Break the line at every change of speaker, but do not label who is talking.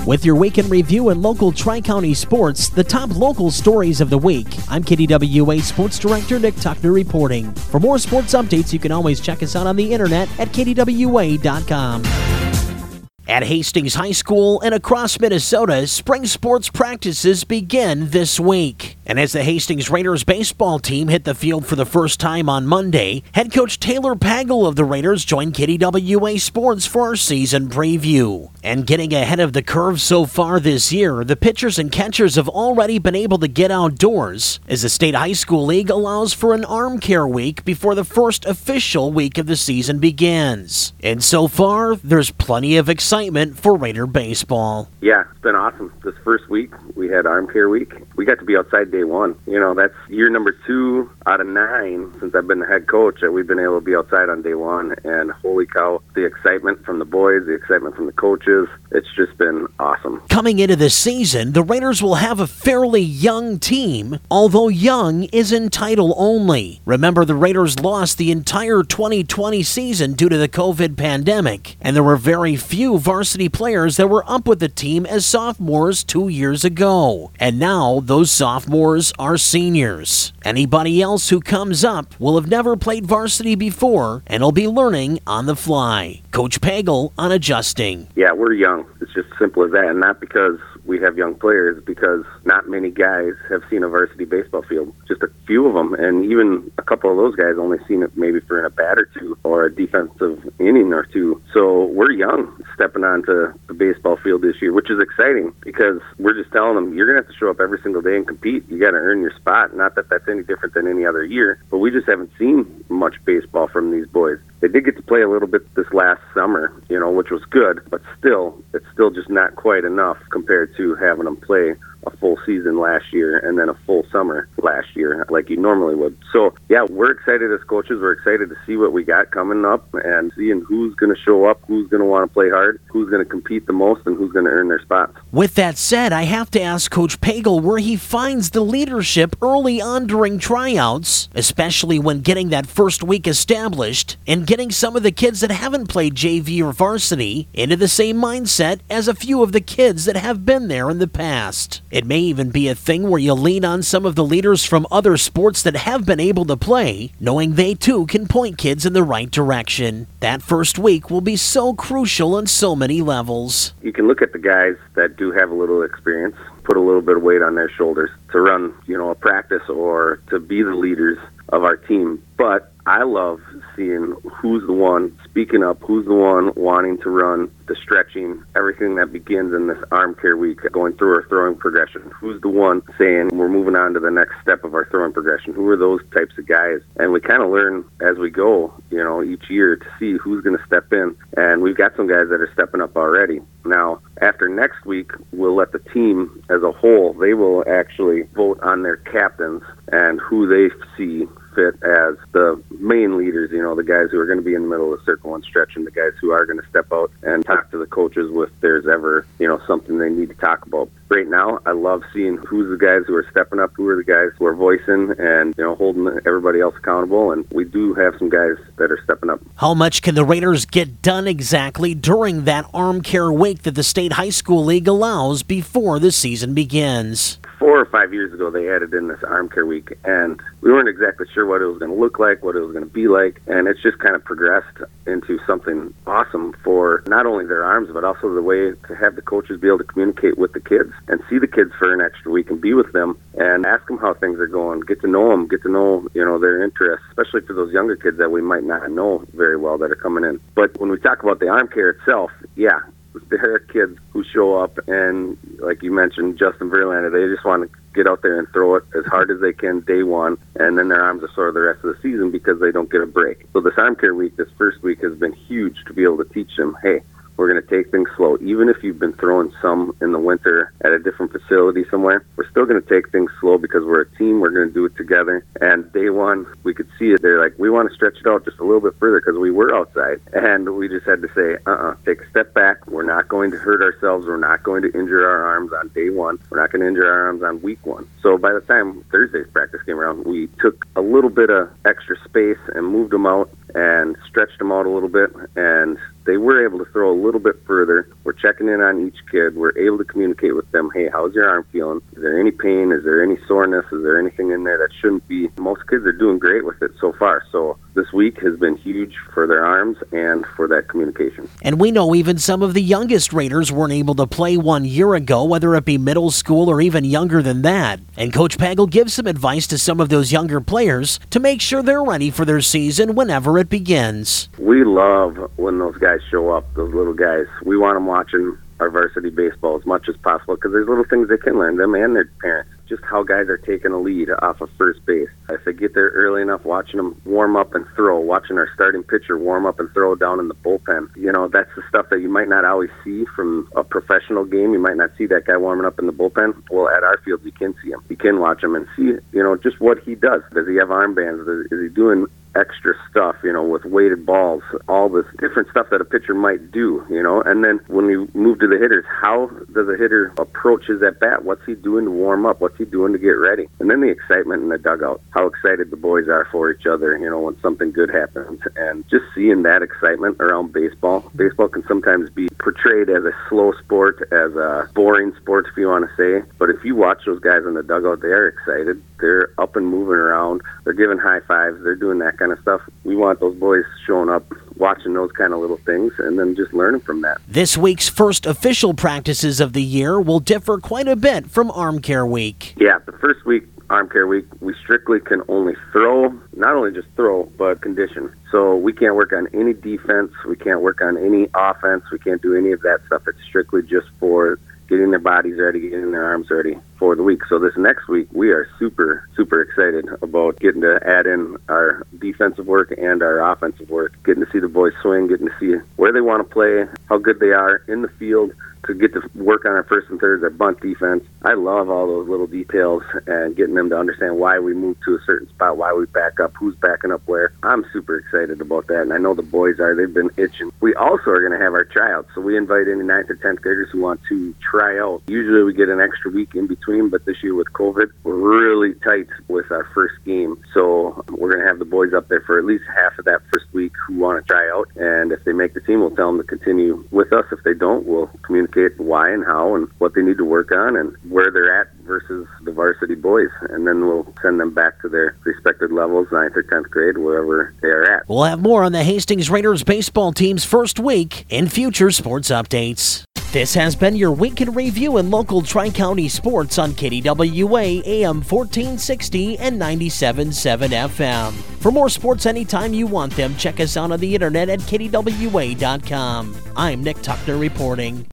With your weekend review and local Tri-County sports, the top local stories of the week. I'm KDWA Sports Director Nick Tuckner reporting. For more sports updates, you can always check us out on the internet at KDWA.com. At Hastings High School and across Minnesota, spring sports practices begin this week. And as the Hastings Raiders baseball team hit the field for the first time on Monday, head coach Taylor Pagel of the Raiders joined KDWA Sports for our season preview. And getting ahead of the curve so far this year, the pitchers and catchers have already been able to get outdoors, as the State High School League allows for an arm care week before the first official week of the season begins. And so far, there's plenty of excitement for Raider baseball.
Yeah, it's been awesome. This first week, we had Arm Care Week. We got to be outside day one. You know, that's year number 2 out of 9 since I've been the head coach that we've been able to be outside on day one. And holy cow, the excitement from the boys, the excitement from the coaches, it's just been awesome.
Coming into this season, the Raiders will have a fairly young team, although young is in title only. Remember, the Raiders lost the entire 2020 season due to the COVID pandemic, and there were very few varsity players that were up with the team as sophomores 2 years ago. And now those sophomores are seniors. Anybody else who comes up will have never played varsity before and will be learning on the fly. Coach Pagel on adjusting.
Yeah, we're young. It's just simple as that. And not because we have young players, because not many guys have seen a varsity baseball field. Just a few of them. And even a couple of those guys only seen it maybe for a bat or two or a defensive inning or two. So we're young stepping onto the baseball field this year, which is exciting because we're just telling them, you're going to have to show up every single day and compete. You got to earn your spot. Not that that's any different than any other year, but we just haven't seen much baseball from these boys. They did get to play a little bit this last summer, you know, which was good, but still, it's still just not quite enough compared to having them play a full season last year and then a full summer last year like you normally would. So, yeah, we're excited as coaches. We're excited to see what we got coming up and seeing who's going to show up, who's going to want to play hard, who's going to compete the most, and who's going to earn their spots.
With that said, I have to ask Coach Pagel where he finds the leadership early on during tryouts, especially when getting that first week established and getting some of the kids that haven't played JV or varsity into the same mindset as a few of the kids that have been there in the past. It may even be a thing where you lean on some of the leaders from other sports that have been able to play, knowing they too can point kids in the right direction. That first week will be so crucial on so many levels.
You can look at the guys that do have a little experience, put a little bit of weight on their shoulders to run, you know, a practice or to be the leaders of our team. But I love seeing who's the one speaking up, who's the one wanting to run the stretching, everything that begins in this arm care week, going through our throwing progression. Who's the one saying we're moving on to the next step of our throwing progression? Who are those types of guys? And we kind of learn as we go, you know, each year to see who's going to step in. And we've got some guys that are stepping up already. Now, after next week, we'll let the team as a whole, they will actually vote on their captains and who they see fit as the main leaders, you know, the guys who are going to be in the middle of the circle and stretching, the guys who are going to step out and talk to the coaches if there's ever, you know, something they need to talk about. Right now, I love seeing who's the guys who are stepping up, who are the guys who are voicing and, you know, holding everybody else accountable, and we do have some guys that are stepping up.
How much can the Raiders get done exactly during that arm care week that the State High School League allows before the season begins?
4 or 5 years ago, they added in this arm care week, and we weren't exactly sure what it was going to look like, what it was going to be like, and it's just kind of progressed into something awesome for not only their arms, but also the way to have the coaches be able to communicate with the kids and see the kids for an extra week and be with them and ask them how things are going, get to know them, get to know, you know, their interests, especially for those younger kids that we might not know very well that are coming in. But when we talk about the arm care itself, yeah, there are kids who show up and, like you mentioned, Justin Verlander, they just want to get out there and throw it as hard as they can day one, and then their arms are sore the rest of the season because they don't get a break. So this arm care week, this first week, has been huge to be able to teach them, hey, we're going to take things slow. Even if you've been throwing some in the winter at a different facility somewhere, we're still going to take things slow because we're a team. We're going to do it together. And day one, we could see it. They're like, we want to stretch it out just a little bit further because we were outside. And we just had to say, take a step back. We're not going to hurt ourselves. We're not going to injure our arms on day one. We're not going to injure our arms on week one. So by the time Thursday's practice came around, we took a little bit of extra space and moved them out and stretched them out a little bit and they were able to throw a little bit further. We're checking in on each kid. We're able to communicate with them, hey, how's your arm feeling? Is there any pain? Is there any soreness? Is there anything in there that shouldn't be? Most kids are doing great with it so far. So this week has been huge for their arms and for that communication.
And we know even some of the youngest Raiders weren't able to play 1 year ago, whether it be middle school or even younger than that. And Coach Pagel gives some advice to some of those younger players to make sure they're ready for their season whenever it begins.
We love when those guys show up, those little guys. We want them watching our varsity baseball as much as possible because there's little things they can learn, them and their parents. Just how guys are taking a lead off of first base. If they get there early enough, watching them warm up and throw, watching our starting pitcher warm up and throw down in the bullpen. You know, that's the stuff that you might not always see from a professional game. You might not see that guy warming up in the bullpen. Well, at our field, you can see him. You can watch him and see, just what he does. Does he have armbands? Is he doing extra stuff, with weighted balls, all this different stuff that a pitcher might do, and then when you move to the hitters, how does a hitter approach his at-bat? What's he doing to warm up? What's he doing to get ready? And then the excitement in the dugout, how excited the boys are for each other, when something good happens, and just seeing that excitement around baseball. Baseball can sometimes be portrayed as a slow sport, as a boring sport, if you want to say, but if you watch those guys in the dugout, they are excited. They're up and moving around. They're giving high fives. They're doing that kind of stuff. We want those boys showing up, watching those kind of little things, and then just learning from that.
This week's first official practices of the year will differ quite a bit from Arm Care Week.
Yeah, the first week, Arm Care Week, we strictly can only throw, not only just throw, but condition. So we can't work on any defense. We can't work on any offense. We can't do any of that stuff. It's strictly just for getting their bodies ready, getting their arms ready for the week. So this next week, we are super, super excited about getting to add in our defensive work and our offensive work, getting to see the boys swing, getting to see where they want to play, how good they are in the field, to get to work on our first and thirds, our bunt defense. I love all those little details and getting them to understand why we move to a certain spot, why we back up, who's backing up where. I'm super excited about that, and I know the boys are. They've been itching. We also are going to have our tryouts, so we invite any 9th or 10th graders who want to try out. Usually we get an extra week in between, but this year with COVID, we're really tight with our first game. So we're going to have the boys up there for at least half of that first week who want to try out, and if they make the team, we'll tell them to continue with us. If they don't, we'll communicate why and how and what they need to work on and where they're at versus the varsity boys, and then we'll send them back to their respected levels, 9th or 10th grade, wherever they are at.
We'll have more on the Hastings Raiders baseball team's first week in future sports updates. This has been your week in review in local Tri-County sports on KDWA AM 1460 and 97.7 FM. For more sports anytime you want them, check us out on the internet at KDWA.com. I'm Nick Tuckner reporting.